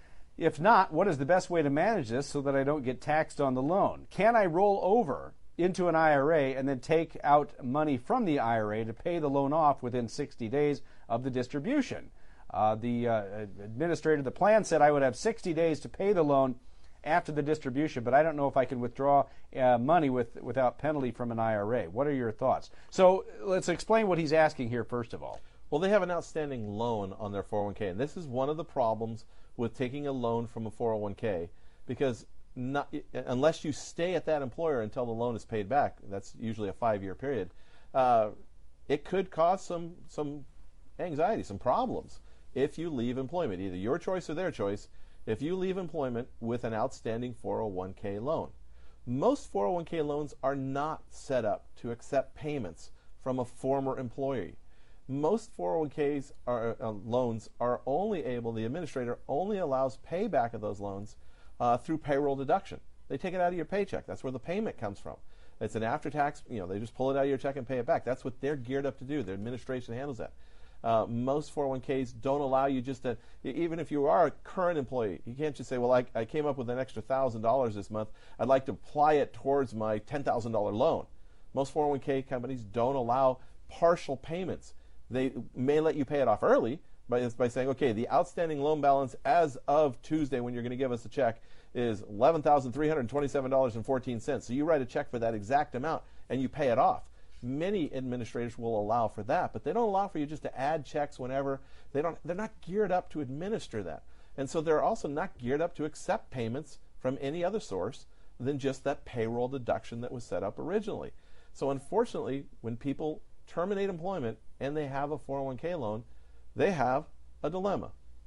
If not, what is the best way to manage this so that I don't get taxed on the loan? Can I roll over into an I R A and then take out money from the I R A to pay the loan off within sixty days of the distribution?" Uh, the uh, administrator of the plan said I would have sixty days to pay the loan after the distribution, but I don't know if I can withdraw uh, money with, without penalty from an I R A. What are your thoughts? So let's explain what he's asking here first of all. Well, they have an outstanding loan on their four oh one K, and this is one of the problems with taking a loan from a four oh one K, because not, unless you stay at that employer until the loan is paid back, that's usually a five-year period, uh, it could cause some some anxiety, some problems if you leave employment, either your choice or their choice. If you leave employment with an outstanding four oh one K loan. Most four oh one K loans are not set up to accept payments from a former employee. Most four oh one Ks are, uh, loans are only able, the administrator only allows payback of those loans uh, through payroll deduction. They take it out of your paycheck. That's where the payment comes from. It's an after-tax, you know, they just pull it out of your check and pay it back. That's what they're geared up to do. Their administration handles that. Uh, most four oh one Ks don't allow you just to, even if you are a current employee, you can't just say, well, I, I came up with an extra one thousand dollars this month. I'd like to apply it towards my ten thousand dollars loan. Most four oh one K companies don't allow partial payments. They may let you pay it off early by, by saying, okay, the outstanding loan balance as of Tuesday when you're going to give us a check is eleven thousand three hundred twenty-seven dollars and fourteen cents. So you write a check for that exact amount and you pay it off. Many administrators will allow for that, but they don't allow for you just to add checks whenever. They don't, they're not geared up to administer that. And so they're also not geared up to accept payments from any other source than just that payroll deduction that was set up originally. So unfortunately, when people terminate employment and they have a four oh one K loan, they have a dilemma.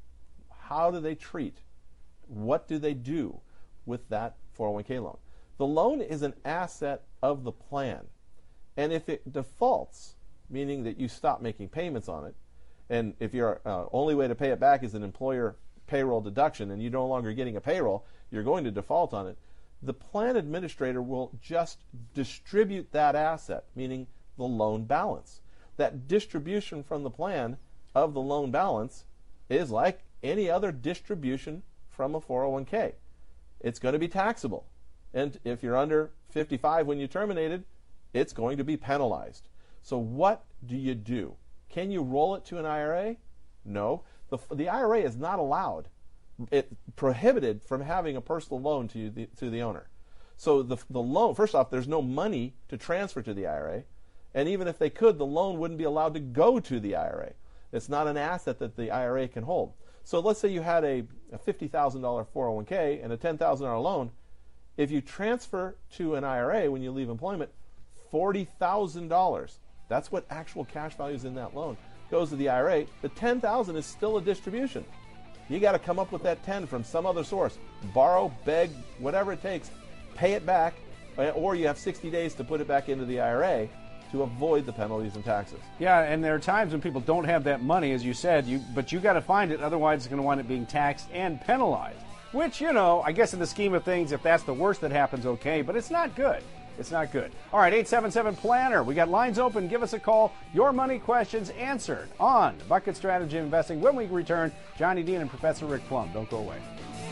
How do they treat? What do they do with that four oh one K loan? The loan is an asset of the plan. And if it defaults, meaning that you stop making payments on it, and if your uh, only way to pay it back is an employer payroll deduction and you're no longer getting a payroll, you're going to default on it, the plan administrator will just distribute that asset, meaning the loan balance. That distribution from the plan of the loan balance is like any other distribution from a four oh one k. It's going to be taxable. And if you're under fifty-five when you terminated, it's going to be penalized. So what do you do? Can you roll it to an I R A? No. The, the I R A is not allowed. It prohibited from having a personal loan to the, to the owner. So the, the loan, first off, there's no money to transfer to the I R A. And even if they could, the loan wouldn't be allowed to go to the I R A. It's not an asset that the I R A can hold. So let's say you had a, a fifty thousand dollars four oh one k and a ten thousand dollars loan. If you transfer to an I R A when you leave employment, forty thousand dollars, that's what actual cash value is in that loan, goes to the I R A. The ten thousand dollars is still a distribution. You got to come up with that ten from some other source. Borrow, beg, whatever it takes, pay it back, or you have sixty days to put it back into the I R A to avoid the penalties and taxes. Yeah, and there are times when people don't have that money, as you said, you but you got to find it, otherwise it's going to wind up being taxed and penalized. Which, you know, I guess in the scheme of things, if that's the worst that happens, okay, but it's not good. It's not good. All right, eight seven seven planner. We got lines open. Give us a call. Your money questions answered on Bucket Strategy Investing. When we return, Johnny Dean and Professor Rick Plum. Don't go away.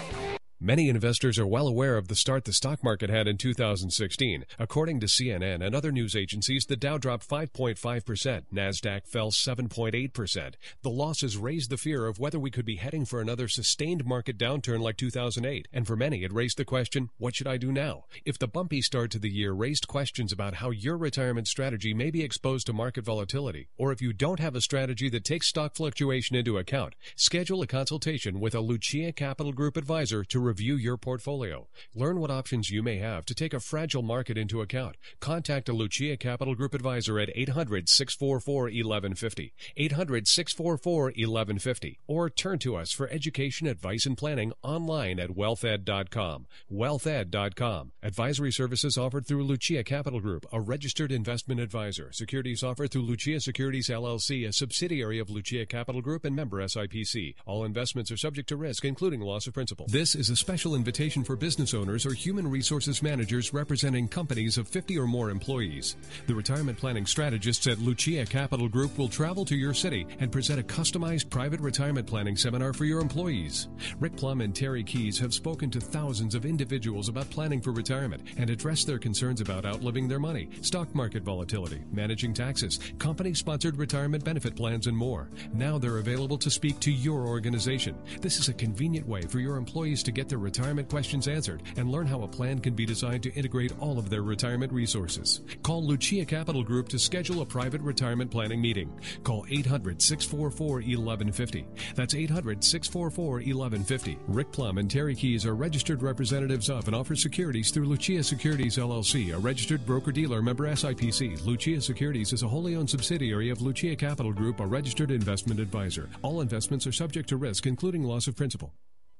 Many investors are well aware of the start the stock market had in two thousand sixteen. According to C N N and other news agencies, the Dow dropped five point five percent. NASDAQ fell seven point eight percent. The losses raised the fear of whether we could be heading for another sustained market downturn like two thousand eight. And for many, it raised the question, what should I do now? If the bumpy start to the year raised questions about how your retirement strategy may be exposed to market volatility, or if you don't have a strategy that takes stock fluctuation into account, schedule a consultation with a Lucia Capital Group advisor to review your portfolio. Learn what options you may have to take a fragile market into account. Contact a Lucia Capital Group advisor at eight hundred, six four four, eleven fifty, eight hundred, six four four, eleven fifty, or turn to us for education, advice, and planning online at wealth ed dot com. wealth ed dot com. Advisory services offered through Lucia Capital Group, a registered investment advisor. Securities offered through Lucia Securities L L C, a subsidiary of Lucia Capital Group and member S I P C. All investments are subject to risk, including loss of principal. This is a special invitation for business owners or human resources managers representing companies of fifty or more employees. The retirement planning strategists at Lucia Capital Group will travel to your city and present a customized private retirement planning seminar for your employees. Rick Plum and Terry Keys have spoken to thousands of individuals about planning for retirement and addressed their concerns about outliving their money, stock market volatility, managing taxes, company-sponsored retirement benefit plans, and more. Now they're available to speak to your organization. This is a convenient way for your employees to get their retirement questions answered and learn how a plan can be designed to integrate all of their retirement resources. Call Lucia Capital Group to schedule a private retirement planning meeting. Call eight hundred, six four four, eleven fifty. That's eight hundred, six four four, eleven fifty. Rick Plum and Terry Keys are registered representatives of and offer securities through Lucia Securities L L C, a registered broker-dealer member S I P C. Lucia Securities is a wholly owned subsidiary of Lucia Capital Group, a registered investment advisor. All investments are subject to risk, including loss of principal.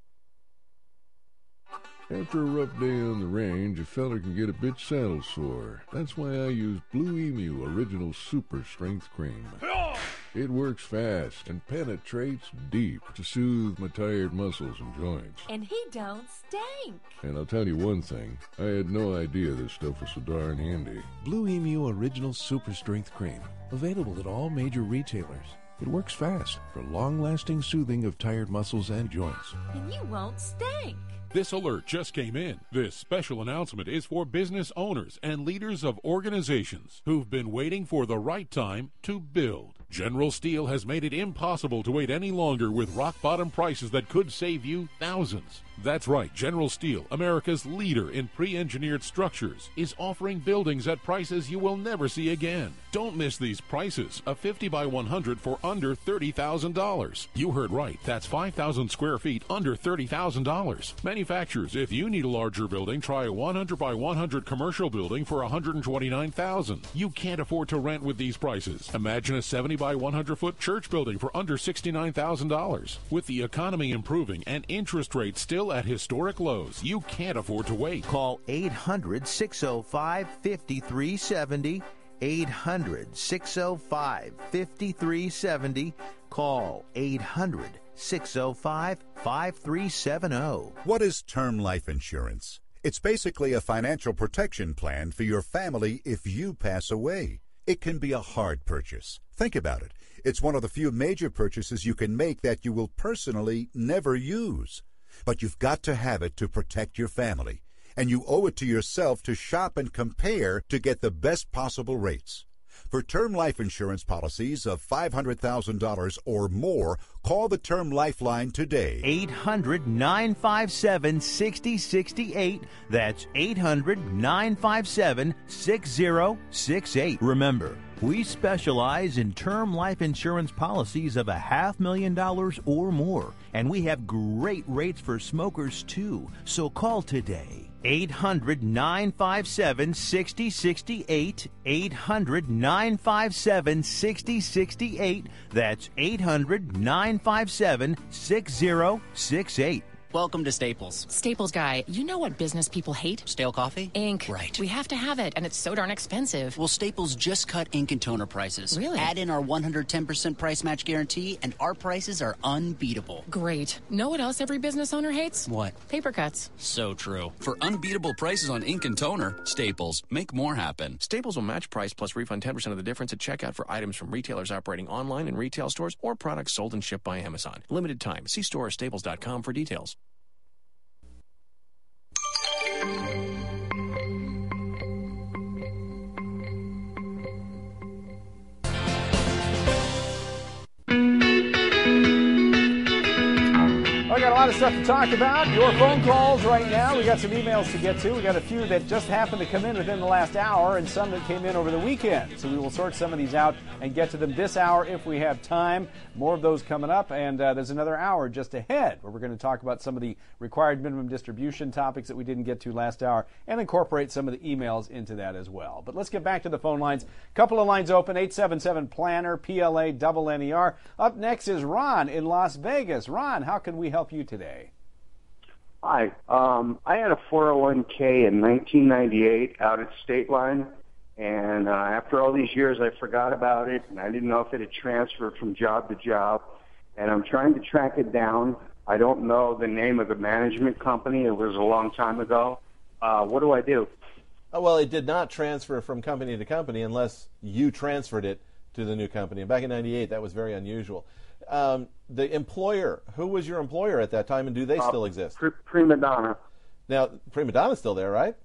After a rough day on the range, a feller can get a bit saddle sore. That's why I use Blue Emu Original Super Strength Cream. It works fast and penetrates deep to soothe my tired muscles and joints. And he don't stink. And I'll tell you one thing, I had no idea this stuff was so darn handy. Blue Emu Original Super Strength Cream. Available at all major retailers. It works fast for long-lasting soothing of tired muscles and joints. And you won't stink. This alert just came in. This special announcement is for business owners and leaders of organizations who've been waiting for the right time to build. General Steel has made it impossible to wait any longer with rock-bottom prices that could save you thousands. That's right, General Steel, America's leader in pre-engineered structures, is offering buildings at prices you will never see again. Don't miss these prices. A fifty by one hundred for under thirty thousand dollars. You heard right. That's five thousand square feet under thirty thousand dollars. Manufacturers, if you need a larger building, try a one hundred by one hundred commercial building for one hundred twenty-nine thousand dollars. You can't afford to rent with these prices. Imagine a seventy by one hundred foot church building for under sixty-nine thousand dollars. With the economy improving and interest rates still at historic lows, you can't afford to wait. Call eight hundred, six oh five, five three seven oh, eight hundred, six oh five, five three seven oh. Call eight hundred, six oh five, five three seven oh. What is term life insurance? It's basically a financial protection plan for your family if you pass away. It can be a hard purchase. Think about it. It's one of the few major purchases you can make that you will personally never use. But you've got to have it to protect your family. And you owe it to yourself to shop and compare to get the best possible rates. For term life insurance policies of five hundred thousand dollars or more, call the Term Lifeline today. eight hundred, nine five seven, six oh six eight. That's eight hundred, nine five seven, six oh six eight. Remember, we specialize in term life insurance policies of a half million dollars or more, and we have great rates for smokers too. So call today. eight hundred, nine five seven, six oh six eight. eight hundred, nine five seven, six oh six eight. That's eight hundred, nine five seven, six oh six eight. Welcome to Staples. Staples guy, you know what business people hate? Stale coffee? Ink. Right. We have to have it, and it's so darn expensive. Well, Staples just cut ink and toner prices. Really? Add in our one hundred ten percent price match guarantee, and our prices are unbeatable. Great. Know what else every business owner hates? What? Paper cuts. So true. For unbeatable prices on ink and toner, Staples. Make more happen. Staples will match price plus refund ten percent of the difference at checkout for items from retailers operating online in retail stores or products sold and shipped by Amazon. Limited time. See store or staples dot com for details. We got a lot of stuff to talk about. Your phone calls right now. We got some emails to get to. We got a few that just happened to come in within the last hour and some that came in over the weekend. So we will sort some of these out and get to them this hour if we have time. More of those coming up. And uh, there's another hour just ahead where we're going to talk about some of the required minimum distribution topics that we didn't get to last hour and incorporate some of the emails into that as well. But let's get back to the phone lines. Couple of lines open, eight seven seven planner, P L A, double N E R. Up next is Ron in Las Vegas. Ron, how can we help you today? Hi. Um, I had a four oh one k in nineteen ninety-eight out at State Line, and uh, after all these years, I forgot about it, and I didn't know if it had transferred from job to job, and I'm trying to track it down. I don't know the name of the management company. It was a long time ago. Uh, what do I do? Oh, well, it did not transfer from company to company unless you transferred it to the new company. And back in ninety-eight, that was very unusual. Um, the employer, who was your employer at that time, and do they uh, still exist? Pr- Prima Donna. Now, Prima Donna's still there, right?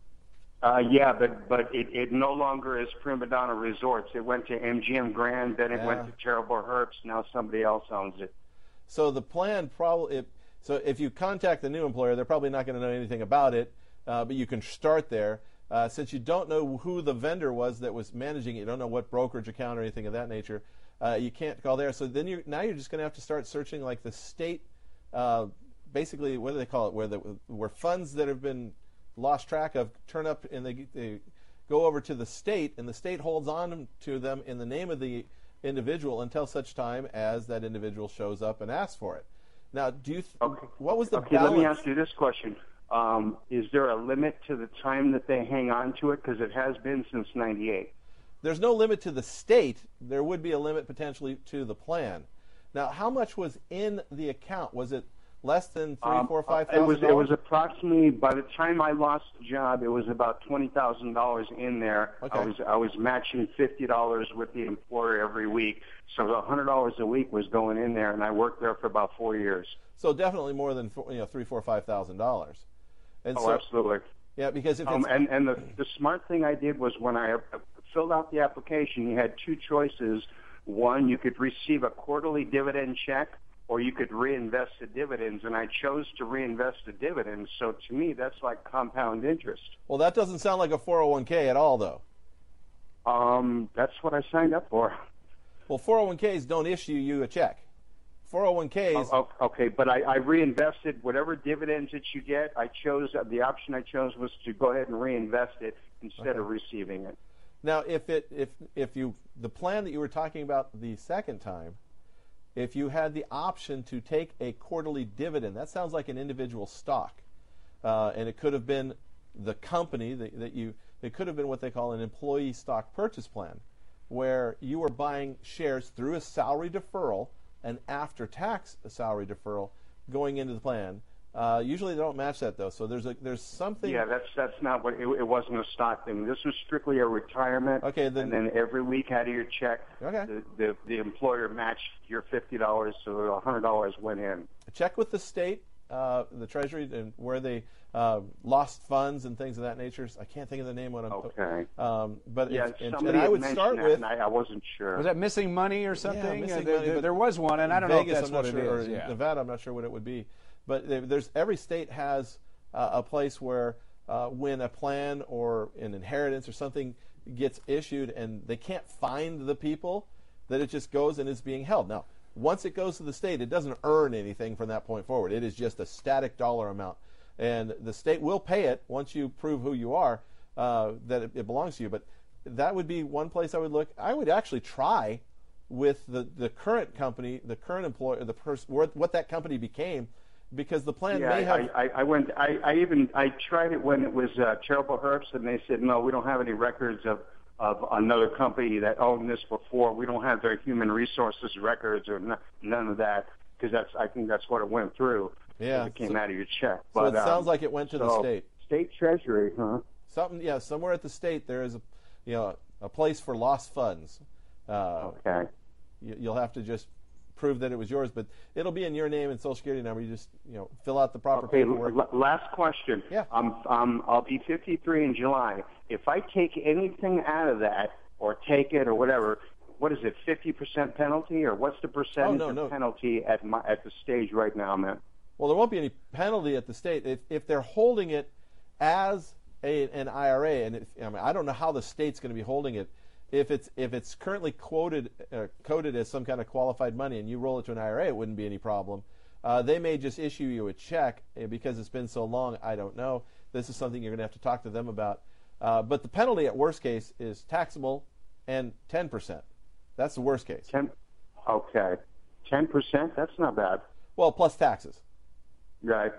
Uh, yeah, but but it, it no longer is Prima Donna Resorts. It went to M G M Grand, then it Yeah. went to Terrible Herbst. Now somebody else owns it. So the plan probably, if, so if you contact the new employer, they're probably not going to know anything about it, uh, but you can start there. Uh, since you don't know who the vendor was that was managing it, you don't know what brokerage account or anything of that nature, uh, you can't call there. So then you now you're just going to have to start searching like the state, uh, basically what do they call it, where the where funds that have been lost track of turn up and they, they go over to the state, and the state holds on to them in the name of the individual until such time as that individual shows up and asks for it. Now, do you? Th- Okay. What was the okay, balance? let me ask you this question. Um, is there a limit to the time that they hang on to it? Because it has been since ninety-eight. There's no limit to the state. There would be a limit potentially to the plan. Now, how much was in the account? Was it less than three, Um, four, five it thousand was dollars? it was approximately, by the time I lost the job, it was about twenty thousand dollars in there. Okay. I was I was matching fifty dollars with the employer every week, so a hundred dollars a week was going in there, and I worked there for about four years. So definitely more than four, you know three, four, five thousand dollars. And oh, so, absolutely. Yeah, because if Um, it's, and and the, the smart thing I did was when I filled out the application, you had two choices. One, you could receive a quarterly dividend check, or you could reinvest the dividends, and I chose to reinvest the dividends. So to me, that's like compound interest. well, that doesn't sound like a four oh one k at all, though. Um, that's what I signed up for. Well, four oh one k's don't issue you a check. four oh one k's. Oh, oh, okay, but I, I reinvested whatever dividends that you get. I chose the option I chose was to go ahead and reinvest it instead Okay. of receiving it. Now, if it if if you the plan that you were talking about the second time, if you had the option to take a quarterly dividend, that sounds like an individual stock, uh, and it could have been the company that, that you It could have been what they call an employee stock purchase plan, where you were buying shares through a salary deferral and after-tax salary deferral going into the plan. Uh, usually they don't match that though, so there's a there's something. Yeah, that's that's not what it, it wasn't a stock thing. This was strictly a retirement. Okay, then, and then every week out of your check, okay. the, the the employer matched your fifty dollars, so a hundred dollars went in. Check with the state, uh, the Treasury, and where they uh, lost funds and things of that nature. I can't think of the name when I'm. Okay. Um, but yeah, if, and, somebody and I would had start mentioned with. that, and I, I wasn't sure. Was that missing money or something? Yeah, missing uh, money, there, but there was one, and I don't Vegas, know if that's I'm what not it sure, is. Or Yeah. Nevada, I'm not sure what it would be. But there's every state has uh, a place where uh, when a plan or an inheritance or something gets issued and they can't find the people, that it just goes and is being held. Now, once it goes to the state, it doesn't earn anything from that point forward. It is just a static dollar amount. And the state will pay it once you prove who you are, uh, that it, it belongs to you. But that would be one place I would look. I would actually try with the, the current company, the current employer, the person, what that company became, because the plan yeah, may have. I, I, I went. I, I even I tried it when it was uh, Terrible Herbs, and they said no, we don't have any records of of another company that owned this before. We don't have their human resources records or n- none of that, because that's I think that's what it went through. Yeah, it came so, out of your check. So but, it sounds um, like it went to so the state. State Treasury, huh? Something, yeah. Somewhere at the state there is a, you know, a place for lost funds. Uh, okay. You, you'll have to just prove that it was yours, but it'll be in your name and social security number. You just, you know, fill out the proper okay, paperwork. L- last question. Yeah. Um, um, I'll be fifty-three in July. If I take anything out of that, or take it, or whatever, what is it? Fifty percent penalty, or what's the percentage oh, no, no. of penalty at my at the stage right now, man? Well, there won't be any penalty at the state if if they're holding it as a, an I R A, and if, I mean, I don't know how the state's going to be holding it. If it's if it's currently quoted uh, coded as some kind of qualified money, and you roll it to an I R A, it wouldn't be any problem. Uh, they may just issue you a check uh, because it's been so long. I don't know. This is something you're going to have to talk to them about. Uh, but the penalty at worst case is taxable and ten percent. That's the worst case. Ten. Okay, ten percent. That's not bad. Well, plus taxes. Right.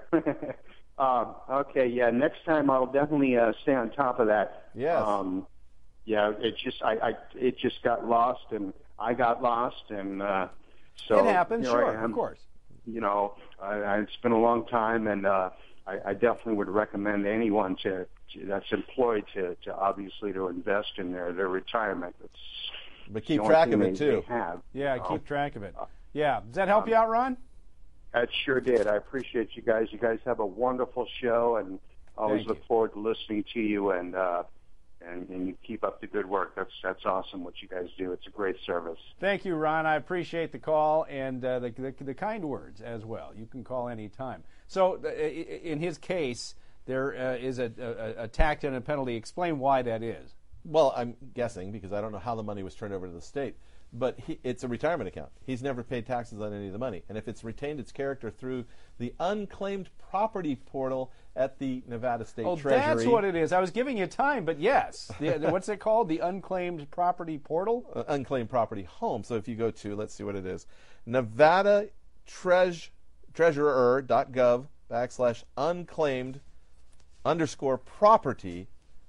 um, okay. Yeah. Next time I'll definitely uh, stay on top of that. Yes. Um, yeah. It just I, I it just got lost, and I got lost, and uh, so it happens. Here Sure. I am. Of course. You know, I, I, it's been a long time, and uh, I, I definitely would recommend anyone to, to that's employed to, to obviously to invest in their, their retirement. It's, but keep it's track of they, it too. They have, yeah, you know? keep track of it. Yeah, does that help um, you out, Ron? It sure did. I appreciate you guys. You guys have a wonderful show, and always Thank look you. forward to listening to you. And uh, and and you keep up the good work. That's that's awesome what you guys do. It's a great service. Thank you, Ron. I appreciate the call and uh, the, the the kind words as well. You can call any time. So, uh, in his case, there uh, is a, a, a tax and a penalty. Explain why that is. Well, I'm guessing because I don't know how the money was turned over to the state. But he, it's a retirement account. He's never paid taxes on any of the money. And if it's retained its character through the unclaimed property portal at the Nevada State oh, Treasury. Oh, that's what it is. I was giving you time, but yes. The, the, what's it called? The unclaimed property portal? Uh, unclaimed property home. So if you go to, let's see what it is, Nevada Treas- Treasurer.gov backslash unclaimed underscore property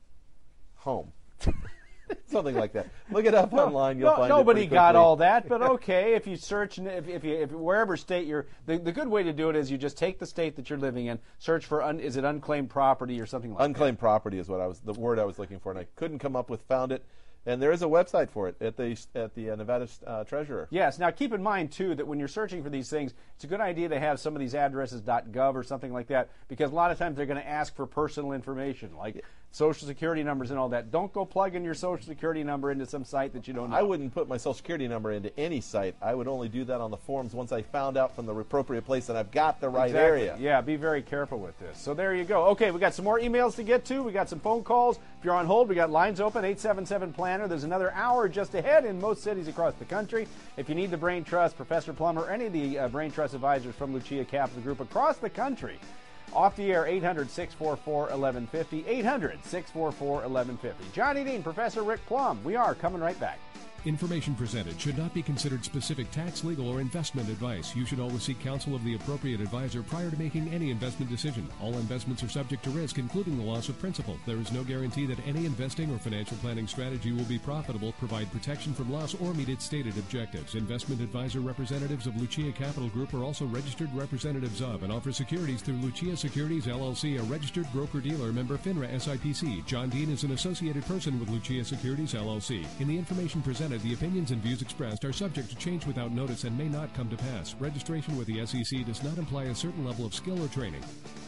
home. Something like that. Look it up no, online. You'll no, find nobody it pretty got quickly. all that, but okay. If you search, if, if you, if wherever state you're, the, the good way to do it is you just take the state that you're living in, search for, un, is it unclaimed property or something like unclaimed that. Unclaimed property is what I was, the word I was looking for, and I couldn't come up with. Found it, and there is a website for it at the at the uh, Nevada uh, Treasurer. Yes. Now keep in mind too that when you're searching for these things, it's a good idea to have some of these addresses .gov or something like that, because a lot of times they're going to ask for personal information like yeah. Social Security numbers and all that. Don't go plugging your Social Security number into some site that you don't know. I wouldn't put my Social Security number into any site. I would only do that on the forms once I found out from the appropriate place that I've got the right exactly. area. Yeah, be very careful with this. So there you go. Okay, we got some more emails to get to. We got some phone calls. If you're on hold, we got lines open, eight seven seven planner. There's another hour just ahead in most cities across the country. If you need the Brain Trust, Professor Plummer, any of the uh, Brain Trust advisors from Lucia Capital Group across the country, off the air, eight hundred, six four four, eleven fifty, eight hundred, six four four, eleven fifty. Johnny Dean, Professor Rick Plum. We are coming right back. Information presented should not be considered specific tax, legal, or investment advice. You should always seek counsel of the appropriate advisor prior to making any investment decision. All investments are subject to risk, including the loss of principal. There is no guarantee that any investing or financial planning strategy will be profitable, provide protection from loss, or meet its stated objectives. Investment advisor representatives of Lucia Capital Group are also registered representatives of and offer securities through Lucia Securities, L L C, a registered broker-dealer, member FINRA S I P C. John Dean is an associated person with Lucia Securities, L L C. In the information presented, the opinions and views expressed are subject to change without notice and may not come to pass. Registration with the S E C does not imply a certain level of skill or training.